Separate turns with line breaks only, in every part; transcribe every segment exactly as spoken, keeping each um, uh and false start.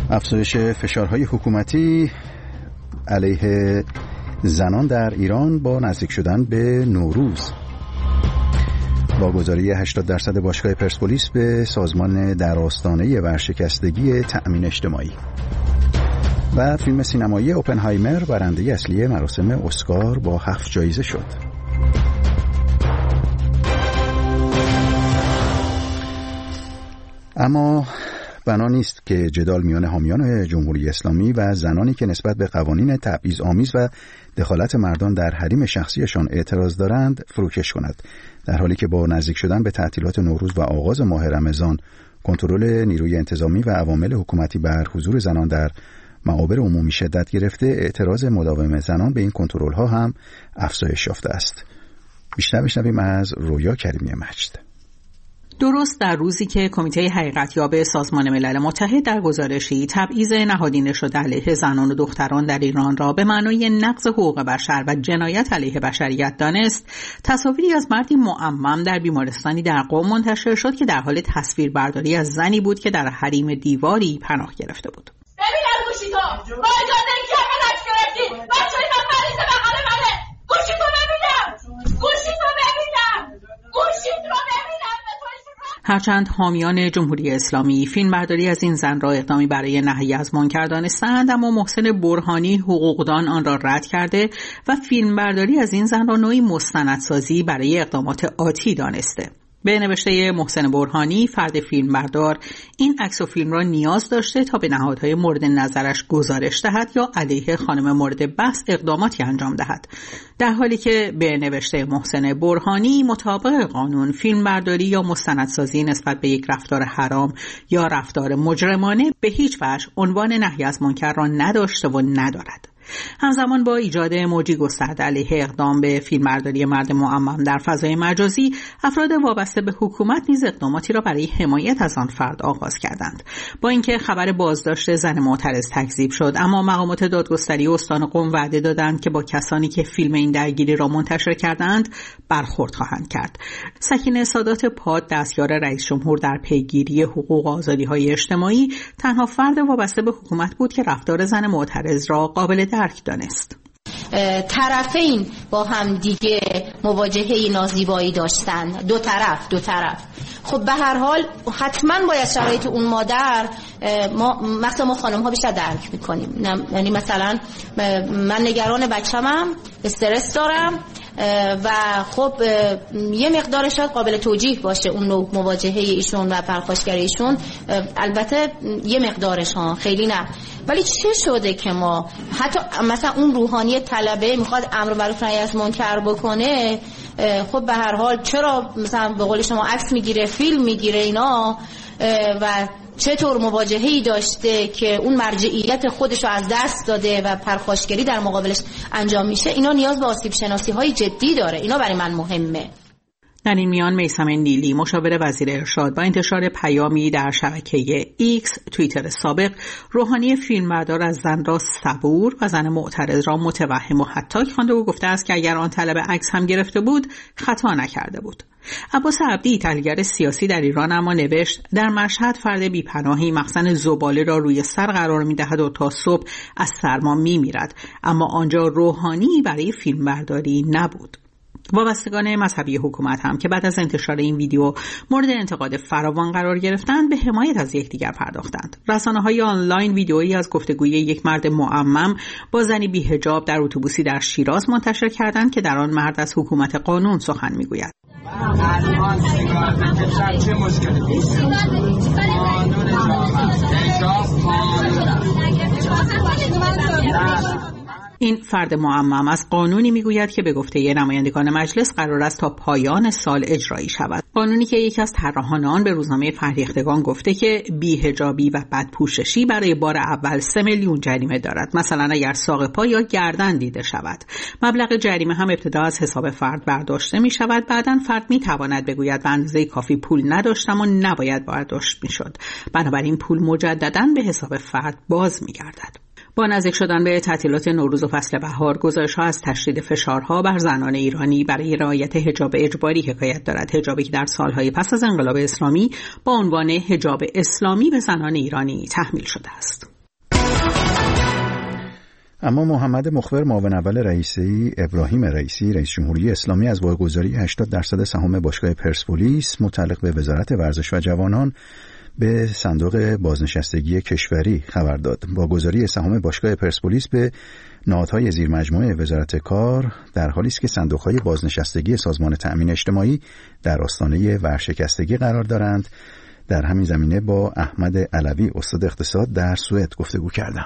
افزایش فشارهای حکومتی علیه زنان در ایران با نزدیک شدن به نوروز، واگذاری هشتاد درصد باشگاه پرسپولیس به سازمان در آستانه ورشکستگی تأمین اجتماعی و فیلم سینمایی اوپنهایمر برنده اصلی مراسم اسکار با هفت جایزه شد. اما بنا نیست که جدال میان حامیان جمهوری اسلامی و زنانی که نسبت به قوانین تبعیض‌آمیز و دخالت مردان در حریم شخصیشان اعتراض دارند فروکش کند، در حالی که با نزدیک شدن به تعطیلات نوروز و آغاز ماه رمضان کنترل نیروی انتظامی و عوامل حکومتی بر حضور زنان در مقابر عمومی شدت گرفته، اعتراض مداوم زنان به این کنترل‌ها هم افزایش یافته است. بیشتر بشنویم از رویا کریمی مجد.
درست در روزی که کمیته حقیقتیاب سازمان ملل متحد در گزارشی تبعیض نهادینه شده علیه زنان و دختران در ایران را به معنای نقض حقوق بشر و جنایت علیه بشریت دانست، تصاویری از مردی معمم در بیمارستانی در قم منتشر شد که در حال تصویربرداری از زنی بود که در حریم دیواری پناه گرفته بود.
ببینم گوشی تو با اجازه اینکه من عکس گرفتی بچه‌ی من مریض بغل منه. گوشی تو ببینم گوشی تو ببینم گوشی تو ببینم.
هرچند حامیان جمهوری اسلامی فیلمبرداری از این زن را اقدامی برای نهی از منکر دانستند، اما محسن برهانی حقوقدان آن را رد کرده و فیلمبرداری از این زن را نوعی مستندسازی برای اقدامات آتی دانسته. به نوشته محسن برهانی، فرد فیلمبردار این عکس و فیلم را نیاز داشته تا به نهادهای مورد نظرش گزارش دهد یا علیه خانم مورد بحث اقداماتی انجام دهد، در حالی که به نوشته محسن برهانی مطابق قانون فیلمبرداری یا مستندسازی نسبت به یک رفتار حرام یا رفتار مجرمانه به هیچ وجه عنوان نهی از منکر را نداشته و ندارد. همزمان با ایجاد موجی گسترده علیه اقدام به فیلمبرداری مرد معمم در فضای مجازی، افراد وابسته به حکومت نیز اقداماتی را برای حمایت از آن فرد آغاز کردند. با اینکه خبر بازداشت زن معترض تکذیب شد، اما مقامات دادگستری استان قم وعده دادند که با کسانی که فیلم این درگیری را منتشر کردند برخورد خواهند کرد. سکینه سادات پاد، دستیار رئیس جمهور در پیگیری حقوق و آزادی‌های اجتماعی، تنها فرد وابسته به حکومت بود که رفتار زن معترض را قابل درک دانست.
طرفین با هم دیگه مواجهه نازیبایی داشتن، دو طرف دو طرف خب به هر حال حتما باید شرایط اون مادر، ما مثلا ما خانم ها بیشتر درک میکنیم، یعنی مثلا من نگران بچه‌مم، استرس دارم و خب یه مقدار شاید قابل توجیه باشه اون نوع مواجهه ایشون و پرخاشگری ایشون، البته یه مقدارش ها خیلی نه، ولی چه شده که ما حتی مثلا اون روحانی طلبه میخواد امر معروف نهی از منکر بکنه، خب به هر حال چرا مثلا به قول شما عکس میگیره، فیلم میگیره اینا و چطور مواجهه‌ای داشته که اون مرجعیت خودش رو از دست داده و پرخاشگری در مقابلش انجام میشه، اینا نیاز به آسیب شناسی های جدی داره. اینا برای من مهمه.
در این میان میثم نیلی، مشاور وزیر ارشاد، با انتشار پیامی در شبکه ایکس توییتر سابق، روحانی فیلمبردار از زن را صبور و زن معترض را متوهم و حتی خوانده و گفته است که اگر آن طلب عکس هم گرفته بود خطا نکرده بود. عباس عبدی، تحلیلگر سیاسی در ایران، اما نوشت در مشهد فرد بی‌پناهی مخزن زباله را روی سر قرار می‌دهد و تا صبح از سرما می‌میرد، اما آنجا روحانی برای فیلمبرداری نبود. وابستگان مذهبی حکومت هم که بعد از انتشار این ویدیو مورد انتقاد فراوان قرار گرفتند، به حمایت از یکدیگر پرداختند. رسانه‌های آنلاین ویدیویی از گفتگوی یک مرد معمم با زنی بی‌حجاب در اتوبوسی در شیراز منتشر کردند که در آن مرد از حکومت قانون سخن می‌گوید. چه مشکلی نیست. این فرد معمم از قانونی میگوید که به گفته نمایندگان مجلس قرار است تا پایان سال اجرایی شود. قانونی که یکی از طراحان آن به روزنامه فرهیختگان گفته که بی‌حجابی و بدپوششی برای بار اول سه میلیون جریمه دارد. مثلا اگر ساق پا یا گردن دیده شود. مبلغ جریمه هم ابتدا از حساب فرد برداشته می شود. بعداً فرد می تواند بگوید به اندازه کافی پول نداشتم و نباید برداشت می شد. بنابراین پول مجدداً به حساب فرد باز می گردد. با نزدیک شدن به تعطیلات نوروز و فصل بهار، گزارش‌ها از تشدید فشارها بر زنان ایرانی برای رعایت حجاب اجباری حکایت دارد. حجابی که در سالهای پس از انقلاب اسلامی با عنوان حجاب اسلامی به زنان ایرانی تحمیل شده است.
اما محمد مخبر معاون اول رئیسی ابراهیم رئیسی رئیس جمهوری اسلامی از واگذاری هشتاد درصد سهام باشگاه پرسپولیس متعلق به وزارت ورزش و جوانان به صندوق بازنشستگی کشوری خبر داد. واگذاری سهام باشگاه پرسپولیس به نهادهای زیر مجموعه وزارت کار در حالی است که صندوق‌های بازنشستگی سازمان تأمین اجتماعی در آستانه ورشکستگی قرار دارند. در همین زمینه با احمد علوی استاد اقتصاد در سوئد گفتگو کردم.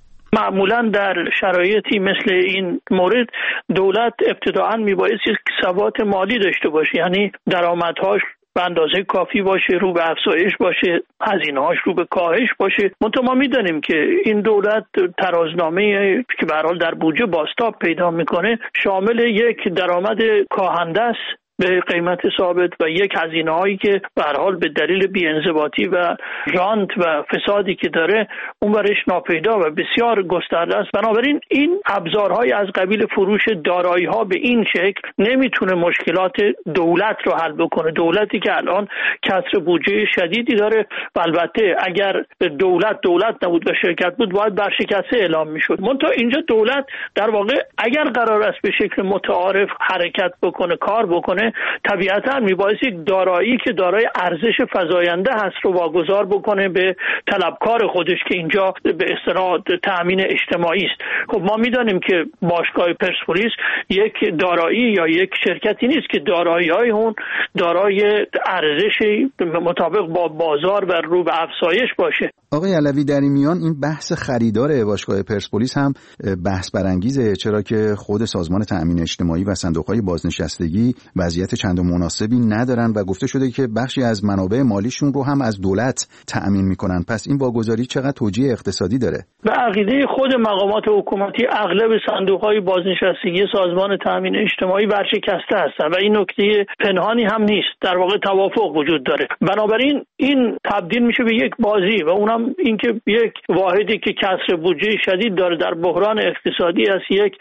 معمولا در شرایطی مثل این مورد دولت ابتداعاً میبایست ثبات مالی داشته باشه، یعنی درآمدهاش به اندازه کافی باشه، رو به افزایش باشه، هزینه‌هاش رو به کاهش باشه. منتها ما می‌دانیم که این دولت ترازنامه که به هر حال در بودجه بازتاب پیدا میکنه شامل یک درآمد کاهنده است به قیمت ثابت و یک هزینه‌هایی که به هر حال به دلیل بی‌انضباطی و رانت و فسادی که داره اون برش ناپیدا و بسیار گسترده است. بنابراین این ابزارهای از قبیل فروش دارایی‌ها به این شکل نمیتونه مشکلات دولت رو حل بکنه. دولتی که الان کسر بودجه شدیدی داره و البته اگر دولت دولت نبود و شرکت بود باید برشکسته اعلام میشد. منتها اینجا دولت در واقع اگر قرار است به شکل متعارف حرکت بکنه، کار بکنه، طبیعتاً میبایست یک دارایی که دارای ارزش فزاینده هست رو واگذار بکنه به طلبکار خودش که اینجا به اصطلاح تأمین اجتماعی است. خب ما میدانیم که باشگاه پرسپولیس یک دارایی یا یک شرکتی نیست که دارایی‌های اون دارای ارزشی مطابق با بازار و رو به افزایش باشه.
آقای علوی، در این میان این بحث خریدار باشگاه پرسپولیس هم بحث برانگیزه، چرا که خود سازمان تأمین اجتماعی و صندوق‌های بازنشستگی وضعیت چندان مناسبی ندارن و گفته شده که بخشی از منابع مالیشون رو هم از دولت تأمین میکنن. پس این واگذاری چقدر توجیه اقتصادی داره؟
به عقیده خود مقامات حکومتی اغلب صندوق‌های بازنشستگی سازمان تأمین اجتماعی ورشکسته هستن و این نکته پنهانی هم نیست، در واقع توافق وجود داره. بنابراین این تبدیل میشه به یک بازی و اونم اینکه یک واحدی که کسر بودجه شدید داره در بحران اقتصادی است، یک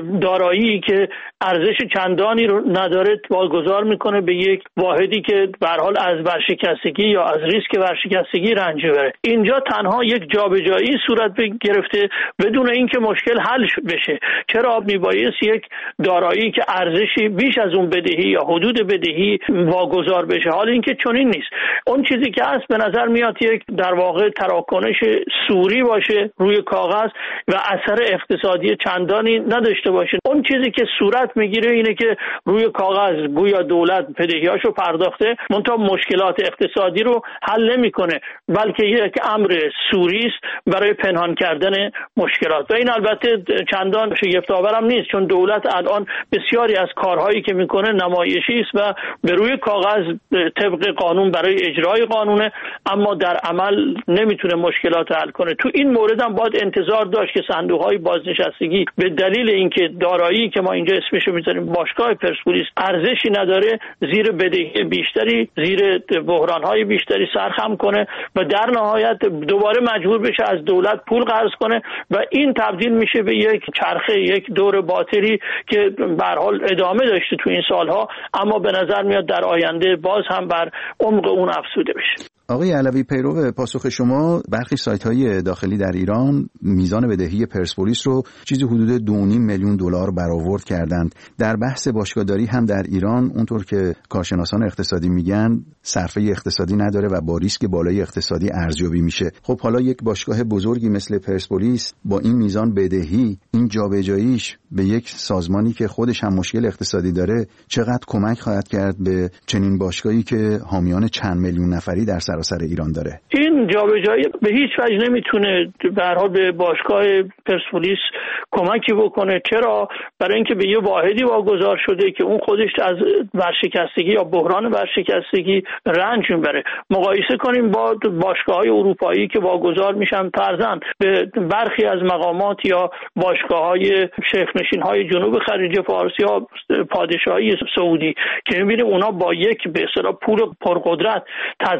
دارایی که ارزش چندانی رو نداره واگذار میکنه به یک واحدی که به هر حال از ورشکستگی یا از ریسک ورشکستگی رنج بره. اینجا تنها یک جابجایی صورت گرفته بدون اینکه مشکل حل بشه. چرا میبایست یک دارایی که ارزشی بیش از اون بدهی یا حدود بدهی واگذار بشه؟ حال اینکه چنین نیست. اون چیزی که هست به نظر میاد یک در واقع تراکنش سوری باشه روی کاغذ و اثر اقتصادی چندانی نداشته باشه. اون چیزی که صورت میگیره اینه که روی کاغذ گویا دولت بدهیاشو پرداخته، منتها مشکلات اقتصادی رو حل نمیکنه، بلکه یک امر سوری است برای پنهان کردن مشکلات. و این البته چندان شگفت‌آور هم نیست، چون دولت الان بسیاری از کارهایی که میکنه نمایشی است و به روی کاغذ طبق قانون برای اجرای قانونه، اما در عمل نمیتونه مشکلات حل کنه. تو این مورد هم باید انتظار داشت که صندوق‌های بازنشستگی به دلیل اینکه دارایی که ما اینجا اسمشو میذاریم باشگاه پرسپولیس ارزشی نداره، زیر بدهی بیشتری، زیر بحران‌های بیشتری سرخم کنه و در نهایت دوباره مجبور بشه از دولت پول قرض کنه و این تبدیل میشه به یک چرخه، یک دور باطلی که به هر حال ادامه داشته تو این سالها، اما به نظر میاد در آینده باز هم بر عمق اون افزوده بشه.
آقای علوی، پیرو پاسخ شما، برخی سایت‌های داخلی در ایران میزان بدهی پرسپولیس رو چیزی حدود دو و نیم میلیون دلار برآورد کردند. در بحث باشگاهداری هم در ایران اونطور که کارشناسان اقتصادی میگن صرفه اقتصادی نداره و با ریسک بالای اقتصادی ارزیابی میشه. خب حالا یک باشگاه بزرگی مثل پرسپولیس با این میزان بدهی، این جابجاییش به یک سازمانی که خودش هم مشکل اقتصادی داره چقدر کمک خواهد کرد به چنین باشگاهی که حامیان چند میلیون نفری در سراسر ایران داره؟
این جابجایی به هیچ وجه نمیتونه به هر حال به باشگاه پرسپولیس کمکی بکنه. چرا؟ برای اینکه به یه واحدی واگذار شده که اون خودش از ورشکستگی یا بحران ورشکستگی رنج میبره. مقایسه کنیم با باشگاه‌های اروپایی که واگذار میشن فرضاً به برخی از مقامات یا باشگاه‌های شیخ‌نشین‌های جنوب خلیج فارس یا پادشاهی سعودی که می‌بینیم اونا با یک به اصطلاح پول پرقدرت تزریق میکنن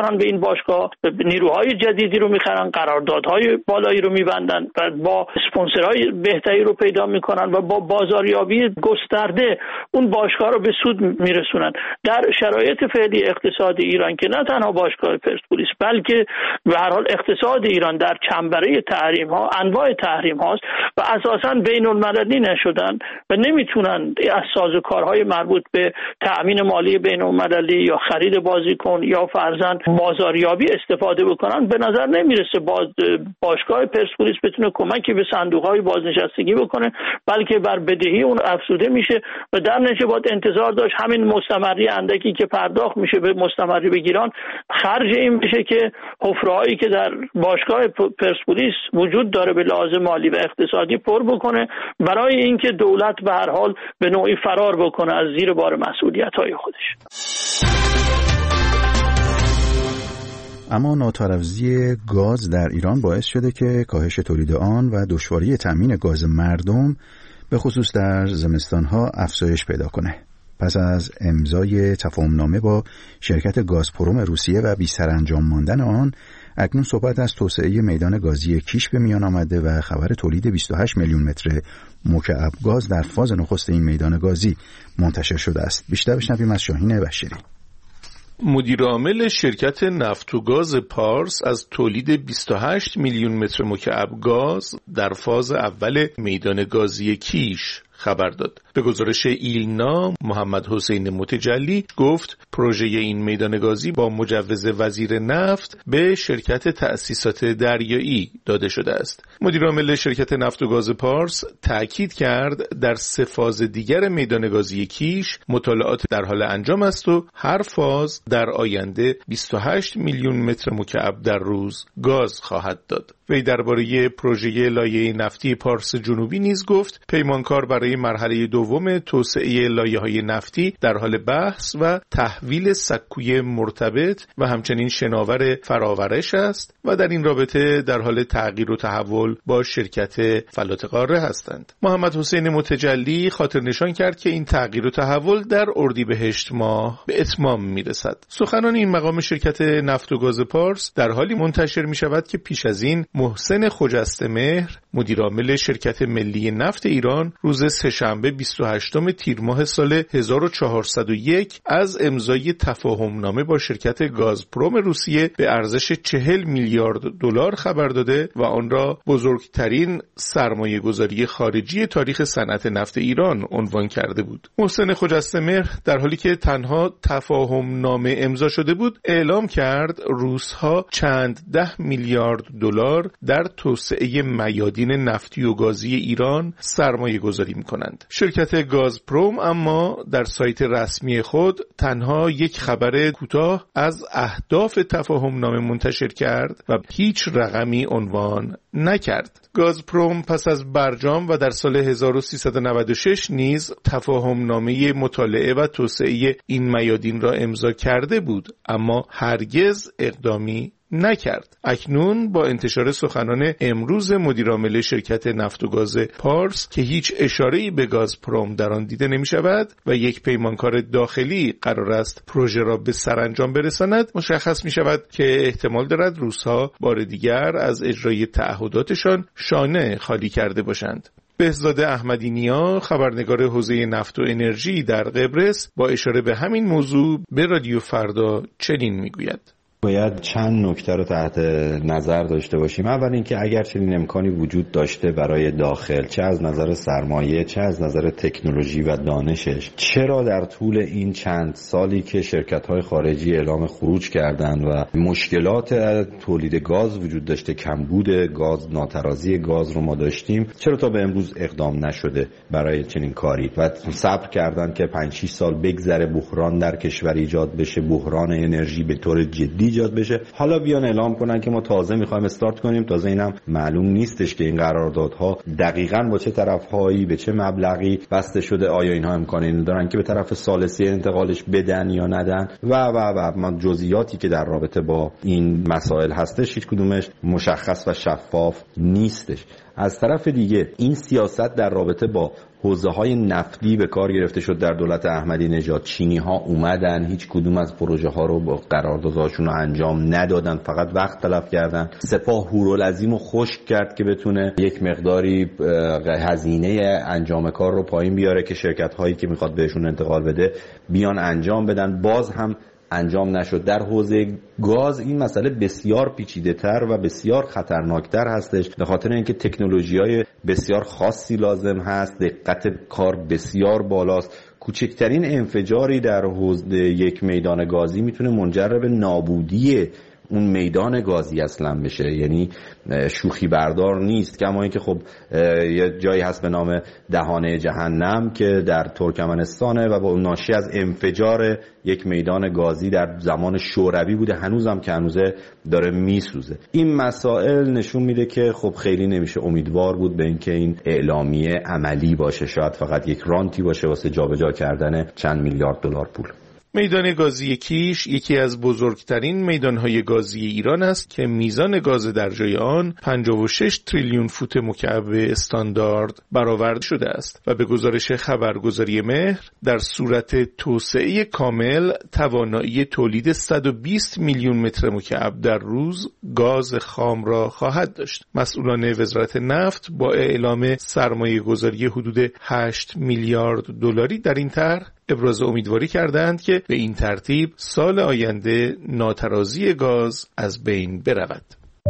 میکنن به این باشگاه، نیروهای جدیدی رو میخرن، قراردادهای بالایی رو میبندن و با اسپانسرهای بهتری رو پیدا میکنن و با بازاریابی گسترده اون باشگاه رو به سود میرسونن. در شرایط فعلی اقتصاد ایران که نه تنها باشگاه پرسپولیس بلکه به هر حال اقتصاد ایران در چنبره تحریم ها، انواع تحریم هاست و اساساً بین المللی نشدن و نمیتونن از سازوکارهای مربوط به تأمین مالی بین المللی یا خرید بازیکن یا فرضاً بازاریابی استفاده بکنن. به نظر نمیرسه باز باشگاه پرسپولیس بتونه کمکی به صندوق‌های بازنشستگی بکنه، بلکه بر بدهی اون افزوده میشه و در نتیجه باید انتظار داشت همین مستمری اندکی که پرداخت میشه به مستمری بگیران خرج این بشه که حفره‌هایی که در باشگاه پرسپولیس وجود داره به لحاظ مالی و اقتصادی پر بکنه، برای اینکه دولت به هر حال به نوعی فرار بکنه از زیر بار مسئولیت‌های خودش.
اما ناتوفزی گاز در ایران باعث شده که کاهش تولید آن و دشواری تامین گاز مردم به خصوص در زمستان‌ها افزایش پیدا کنه. پس از امضای تفاهمنامه با شرکت گازپروم روسیه و بی سرانجام ماندن آن، اکنون صحبت از توسعه میدان گازی کیش به میان آمده و خبر تولید بیست و هشت میلیون متر مکعب گاز در فاز نخست این میدان گازی منتشر شده است. بیشتر بشنویم از شاهین بشیری.
مدیر عامل شرکت نفت و گاز پارس از تولید بیست و هشت میلیون متر مکعب گاز در فاز اول میدان گازی کیش خبر داد. به گزارش ایلنا، محمد حسین متجلی گفت پروژه این میدان گازی با مجوز وزیر نفت به شرکت تأسیسات دریایی داده شده است. مدیر عامل شرکت نفت و گاز پارس تأکید کرد در سه فاز دیگر میدان گازی کیش مطالعات در حال انجام است و هر فاز در آینده بیست و هشت میلیون متر مکعب در روز گاز خواهد داد. وی درباره پروژه لایه نفتی پارس جنوبی نیز گفت پیمانکار برای مرحله دوم توسعه لایه‌های نفتی در حال بحث و تحویل سکوی مرتبط و همچنین شناور فراورش است و در این رابطه در حال تغییر و تحول با شرکت فلات قاره هستند. محمد حسین متجلی خاطر نشان کرد که این تغییر و تحول در اردیبهشت ماه به اتمام میرسد. سخنان این مقام شرکت نفت و گاز پارس در حالی منتشر می شود که پیش از این محسن خجستمهر مدیر عامل شرکت ملی نفت ایران روز سه‌شنبه بیست و هشتم تیر ماه سال هزار و چهارصد و یک از امضای تفاهمنامه با شرکت گازپروم روسیه به ارزش چهل میلیارد دلار خبر داده و آن را بزرگترین سرمایه گذاری خارجی تاریخ صنعت نفت ایران عنوان کرده بود. محسن خجستمهر در حالی که تنها تفاهمنامه امضا شده بود اعلام کرد روس‌ها چند ده میلیارد دلار در توسعه میادین نفتی و گازی ایران سرمایه گذاری می کنند. شرکت گازپروم اما در سایت رسمی خود تنها یک خبر کوتاه از اهداف تفاهمنامه منتشر کرد و هیچ رقمی عنوان نکرد. گازپروم پس از برجام و در سال هزار و سیصد و نود و شش نیز تفاهمنامه مطالعه و توسعه این میادین را امضا کرده بود، اما هرگز اقدامی نکرد. اکنون با انتشار سخنان امروز مدیر عامل شرکت نفت و گاز پارس که هیچ اشاره‌ای به گازپروم در آن دیده نمی شود و یک پیمانکار داخلی قرار است پروژه را به سرانجام برساند، مشخص می شود که احتمال دارد روس‌ها بار دیگر از اجرای تعهداتشان شانه خالی کرده باشند. بهزاد احمدی نیا، خبرنگار حوزه نفت و انرژی در قبرس، با اشاره به همین موضوع به رادیو فردا چنین میگوید:
باید چند نکته رو تحت نظر داشته باشیم. اول اینکه اگر چنین امکانی وجود داشته برای داخل، چه از نظر سرمایه چه از نظر تکنولوژی و دانشش، چرا در طول این چند سالی که شرکت‌های خارجی اعلام خروج کردند و مشکلات تولید گاز وجود داشته، کمبود گاز، ناترازی گاز رو ما داشتیم، چرا تا به امروز اقدام نشده برای چنین کاری و صبر کردن که پنج شش سال بگذره بحران در کشور ایجاد بشه، بحران انرژی به طور جدی ایجاد بشه، حالا بیان اعلام کنن که ما تازه میخوایم استارت کنیم. تازه اینم معلوم نیستش که این قراردادها دقیقاً با چه طرف‌هایی به چه مبلغی بسته شده، آیا اینها امکان اینو دارن که به طرف ثالثی انتقالش بدن یا ندن و و و من جزئیاتی که در رابطه با این مسائل هستش هیچ کدومش مشخص و شفاف نیستش. از طرف دیگه این سیاست در رابطه با حوزه‌های نفتی به کار گرفته شد در دولت احمدی نژاد. چینی‌ها اومدن، هیچ کدوم از پروژه‌ها رو با قراردادهاشون رو انجام ندادن، فقط وقت تلف کردن. سپاه هورالعظیم رو خشک کرد که بتونه یک مقداری هزینه انجام کار رو پایین بیاره که شرکت‌هایی که میخواد بهشون انتقال بده بیان انجام بدن. باز هم انجام نشد. در حوزه گاز این مسئله بسیار پیچیده‌تر و بسیار خطرناکتر هستش، به خاطر اینکه تکنولوژی‌های بسیار خاصی لازم هست، دقت کار بسیار بالاست. کوچکترین انفجاری در حوزه یک میدان گازی میتونه منجر به نابودی اون میدان گازی اصلا بشه، یعنی شوخی بردار نیست. کما اینکه خب یه جایی هست به نام دهانه جهنم که در ترکمنستانه و با ناشی از انفجار یک میدان گازی در زمان شوروی بوده، هنوزم که هنوزه داره میسوزه. این مسائل نشون میده که خب خیلی نمیشه امیدوار بود به اینکه این اعلامیه عملی باشه، شاید فقط یک رانتی باشه واسه جابجا کردن چند میلیارد دلار پول.
میدان گازی کیش یکی از بزرگترین میدانهای گازی ایران است که میزان گاز در جای آن پنجاه و شش تریلیون فوت مکعب استاندارد برآورده شده است و به گزارش خبرگزاری مهر در صورت توسعه کامل توانایی تولید صد و بیست میلیون متر مکعب در روز گاز خام را خواهد داشت. مسئولان وزارت نفت با اعلام سرمایه گذاری حدود هشت میلیارد دلاری در این طرح ابراز امیدواری کردند که به این ترتیب سال آینده ناترازی گاز از بین برود.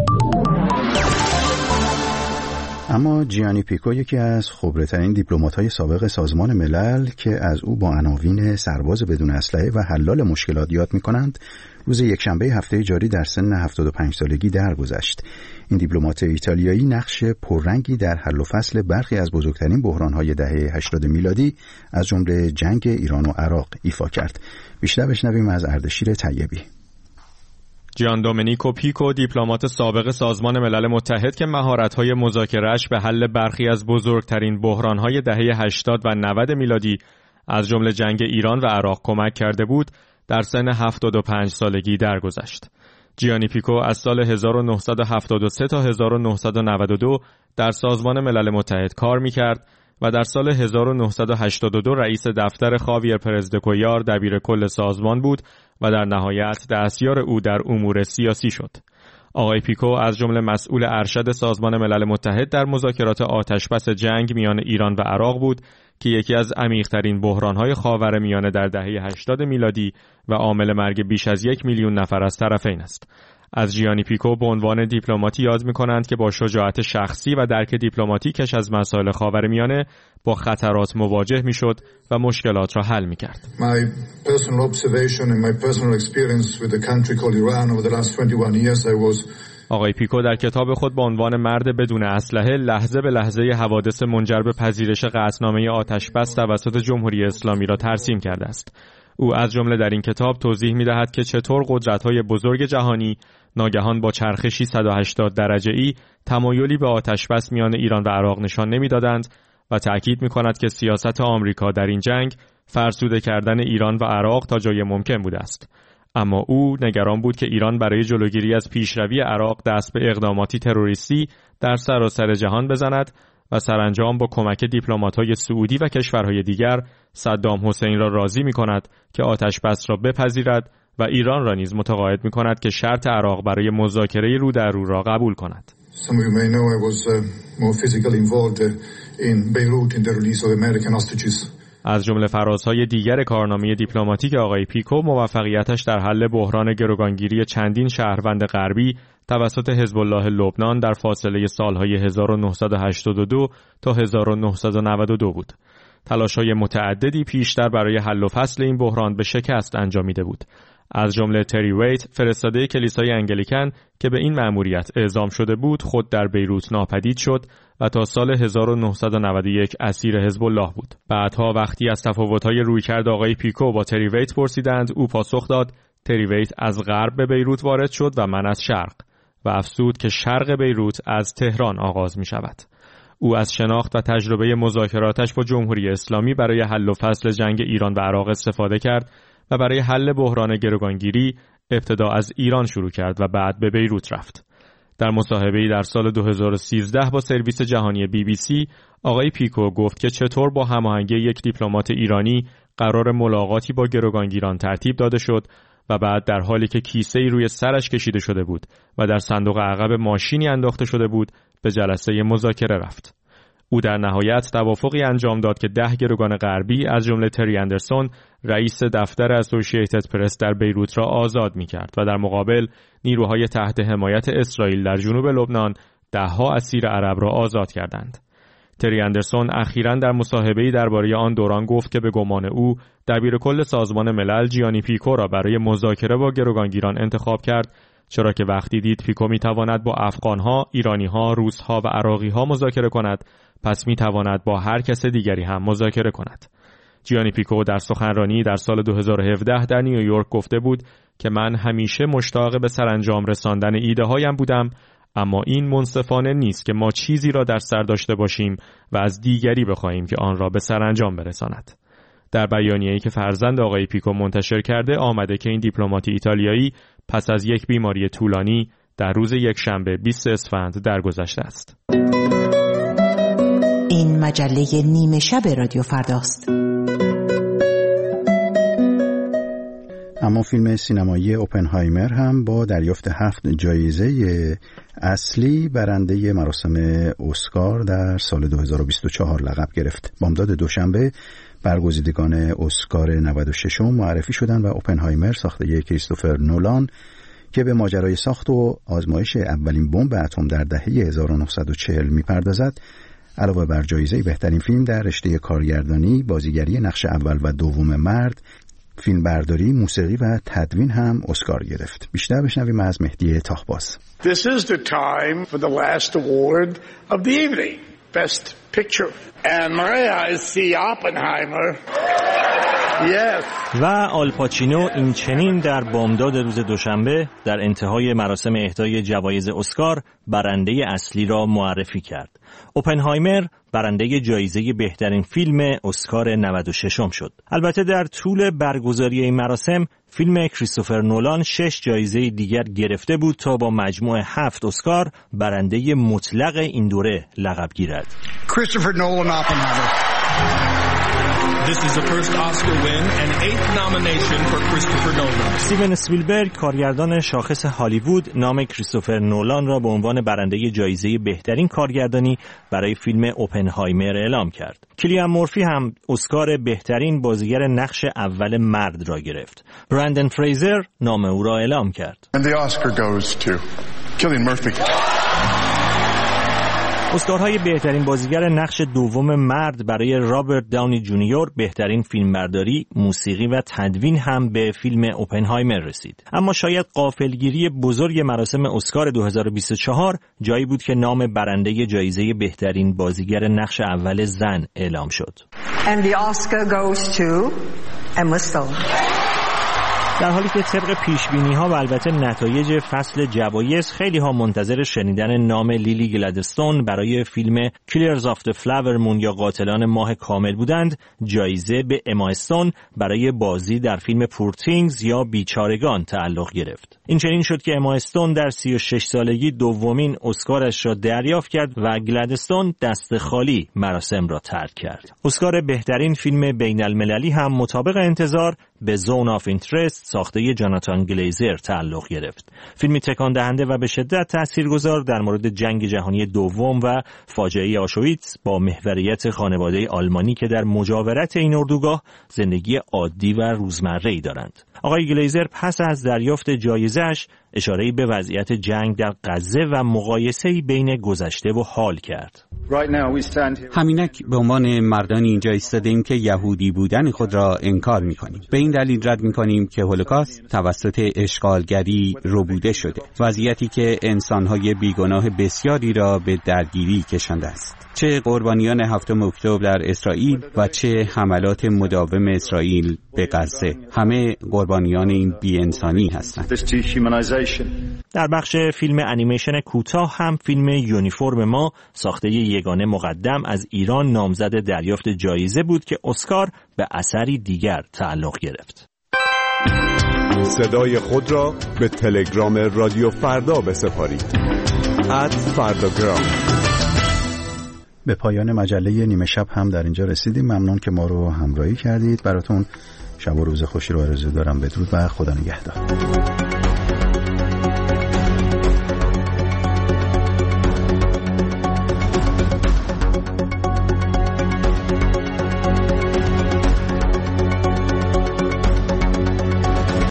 اما جیانی پیکو، یکی از خبره‌ترین دیپلمات‌های سابق سازمان ملل که از او با عناوین سرباز بدون اسلحه و حلال مشکلات یاد می‌کنند، روز یکشنبه هفته جاری در سن هفتاد و پنج سالگی درگذشت. این دیپلمات ایتالیایی نقش پررنگی در حل و فصل برخی از بزرگترین بحران‌های دهه هشتاد میلادی از جمله جنگ ایران و عراق ایفا کرد. بیشتر بشنویم از اردشیر طیبی.
جان دومنیکو پیکو، دیپلمات سابق سازمان ملل متحد که مهارت‌های مذاکره‌اش به حل برخی از بزرگترین بحران‌های دهه هشتاد و نود میلادی از جمله جنگ ایران و عراق کمک کرده بود، در سن هفتاد و پنج سالگی درگذشت. جیانی پیکو از سال هزار و نهصد و هفتاد و سه تا هزار و نهصد و نود و دو در سازمان ملل متحد کار می‌کرد و در سال هزار و نهصد و هشتاد و دو رئیس دفتر خاویر پرز د کویار دبیر کل سازمان بود و در نهایت دستیار او در امور سیاسی شد. آقای پیکو از جمله مسئول ارشد سازمان ملل متحد در مذاکرات آتشبس جنگ میان ایران و عراق بود که یکی از عمیق‌ترین بحران‌های خاورمیانه در دهه هشتاد میلادی و عامل مرگ بیش از یک میلیون نفر از طرفین است. از جیانی پیکو به عنوان دیپلماتی یاد می‌کنند که با شجاعت شخصی و درک دیپلماتیکش از مسائل خاورمیانه با خطرات مواجه می‌شد و مشکلات را حل می‌کرد.
My personal observation and my personal experience with the country called Iran over the last twenty-one years I was
آقای پیکو در کتاب خود با عنوان مرد بدون اسلحه لحظه به لحظه حوادث منجر به پذیرش قطعنامه آتشبس توسط جمهوری اسلامی را ترسیم کرده است. او از جمله در این کتاب توضیح می‌دهد که چطور قدرت‌های بزرگ جهانی ناگهان با چرخشی صد و هشتاد درجه‌ای تمایلی به آتشبس میان ایران و عراق نشان نمی‌دادند و تأکید می‌کند که سیاست آمریکا در این جنگ فرسوده کردن ایران و عراق تا جای ممکن بوده است. اما او نگران بود که ایران برای جلوگیری از پیشروی عراق دست به اقداماتی تروریستی در سراسر جهان بزند و سرانجام با کمک دیپلمات‌های سعودی و کشورهای دیگر صدام حسین را راضی می‌کند که آتشبس را بپذیرد و ایران را نیز متقاعد می‌کند که شرط عراق برای مذاکره رو در رو را قبول کند.
Some of you may know I was uh, more physically involved uh, in Beirut in the release of American hostages.
از جمله فرازهای دیگر کارنامه دیپلماتیک آقای پیکو موفقیتش در حل بحران گروگانگیری چندین شهروند غربی توسط حزب الله لبنان در فاصله سالهای هزار و نهصد و هشتاد و دو تا هزار و نهصد و نود و دو بود. تلاش‌های متعددی پیشتر برای حل و فصل این بحران به شکست انجامیده بود. از جمله تری ویت، فرستاده کلیسای انگلیکن که به این مأموریت اعزام شده بود، خود در بیروت ناپدید شد و تا سال هزار و نهصد و نود و یک اسیر حزب الله بود. بعدها وقتی از تفاوت‌های رویکرد آقای پیکو با تری ویت پرسیدند، او پاسخ داد تری ویت از غرب به بیروت وارد شد و من از شرق، و افزود که شرق بیروت از تهران آغاز می شود. او از شناخت و تجربه مذاکراتش با جمهوری اسلامی برای حل و فصل جنگ ایران و عراق استفاده کرد و برای حل بحران گروگانگیری ابتدا از ایران شروع کرد و بعد به بیروت رفت. در مصاحبه‌ای در سال دو هزار و سیزده با سرویس جهانی بی بی سی، آقای پیکو گفت که چطور با هماهنگی یک دیپلمات ایرانی قرار ملاقاتی با گروگانگیران ترتیب داده شد و بعد در حالی که کیسه‌ای روی سرش کشیده شده بود و در صندوق عقب ماشینی انداخته شده بود، به جلسه مذاکره رفت. او در نهایت توافقی انجام داد که ده گروگان غربی از جمله تری اندرسون، رئیس دفتر اسوسییتد پرس در بیروت را آزاد می‌کرد و در مقابل نیروهای تحت حمایت اسرائیل در جنوب لبنان ده‌ها اسیر عرب را آزاد کردند. تری اندرسون اخیراً در مصاحبه‌ای درباره آن دوران گفت که به گمان او دبیرکل سازمان ملل جیانی پیکو را برای مذاکره با گروگانگیران انتخاب کرد، چرا که وقتی دید پیکو می‌تواند با افغان‌ها، ایرانی‌ها، روس‌ها و عراقی‌ها مذاکره کند، پس می‌تواند با هر کس دیگری هم مذاکره کند. جیانی پیکو در سخنرانی در سال دو هزار و هفده در نیویورک گفته بود که من همیشه مشتاق به سرانجام رساندن ایده‌هایم بودم، اما این منصفانه نیست که ما چیزی را در سر داشته باشیم و از دیگری بخواهیم که آن را به سرانجام برساند. در بیانیه‌ای که فرزند آقای پیکو منتشر کرده آمده که این دیپلمات ایتالیایی پس از یک بیماری طولانی در روز یکشنبه بیست اسفند درگذشته است.
این مجله نیمه شب رادیو فرداست.
اما فیلم سینمایی اوپنهایمر هم با دریافت هفت جایزه اصلی برنده مراسم اسکار در سال دو هزار و بیست و چهار لقب گرفت. بامداد دوشنبه برگزیدگان اسکار نود و شش معرفی شدند و اوپنهایمر ساخته کریستوفر نولان که به ماجرای ساخت و آزمایش اولین بمب اتم در دهه هزار و نهصد و چهل می‌پردازد، علاوه بر جایزه بهترین فیلم در رشته کارگردانی، بازیگری نقش اول و دوم مرد، فیلم برداری، موسیقی و تدوین هم اسکار گرفت. بیشتر بشنویم از مهدی تاهباز.
This is the time for the last award of the evening, Best Picture. And Maria, I see Oppenheimer. Yes.
و آلپاچینو این چنین در بامداد روز دوشنبه در انتهای مراسم اهدای جوایز اسکار برنده اصلی را معرفی کرد. اوپنهایمر برنده جایزه بهترین فیلم اسکار نود و شش شد. البته در طول برگزاری این مراسم فیلم کریستوفر نولان شش جایزه دیگر گرفته بود تا با مجموع هفت اسکار برنده مطلق این دوره لقب گیرد.
Christopher Nolan Oppenheimer. This is the first Oscar win and eighth nomination for Christopher Nolan.
استیون اسپیلبرگ کارگردان شاخص هالیوود نام کریستوفر نولان را به عنوان برنده جایزه بهترین کارگردانی برای فیلم اوپنهایمر اعلام کرد. کلیان مورفی هم اسکار بهترین بازیگر نقش اول مرد را گرفت. برندن فریزر نام او را اعلام کرد.
And the Oscar goes to Cillian Murphy.
اسکارهای بهترین بازیگر نقش دوم مرد برای رابرت داونی جونیور، بهترین فیلمبرداری، موسیقی و تدوین هم به فیلم اوپنهایمر رسید. اما شاید غافلگیری بزرگ مراسم اسکار دو هزار و بیست و چهار جایی بود که نام برنده جایزه بهترین بازیگر نقش اول زن اعلام شد.
And the Oscar goes to Emma Stone.
در حالی که طبق پیشبینی‌ها و البته نتایج فصل جوایز خیلی ها منتظر شنیدن نام لیلی گلادستون برای فیلم کیلرز آف د فلاور مون یا قاتلان ماه کامل بودند، جایزه به اما استون برای بازی در فیلم پور تینگز یا بیچارگان تعلق گرفت. این چنین شد که اما استون در سی و شش سالگی دومین اسکارش را دریافت کرد و گلادستون دست خالی مراسم را ترک کرد. اسکار بهترین فیلم بین المللی هم مطابق انتظار به زون آف اینترست ساخته جاناتان گلیزر تعلق گرفت. فیلمی تکان دهنده و به شدت تاثیرگذار در مورد جنگ جهانی دوم و فاجعه آشویتس با محوریت خانواده آلمانی که در مجاورت این اردوگاه زندگی عادی و روزمره‌ای دارند. آقای گلیزر پس از دریافت جایزه‌اش اشاره‌ای به وضعیت جنگ در غزه و مقایسه‌ای بین گذشته و حال کرد.
همینک به عنوان مردانی اینجا ایستادیم که یهودی بودن خود را انکار می‌کنیم. به این دلیل رد می‌کنیم که هولوکاست توسط اشغالگری ربوده شده، وضعیتی که انسان‌های بیگناه بسیاری را به درگیری کشانده است. چه قربانیان هفتم اکتبر در اسرائیل و چه حملات مداوم اسرائیل به غزه، همه قربانیان این بی‌انسانی هستند.
در بخش فیلم انیمیشن کوتاه هم فیلم یونیفرم ما ساخته یگانه مقدم از ایران نامزد دریافت جایزه بود که اسکار به اثری دیگر تعلق گرفت.
صدای خود را به تلگرام رادیو فردا بسپارید. ات فرداگرام.
به پایان مجله نیمه شب هم در اینجا رسیدیم. ممنون که ما رو همراهی کردید. براتون شب و روز خوشی رو آرزو دارم. بدرود و خدا نگهدار.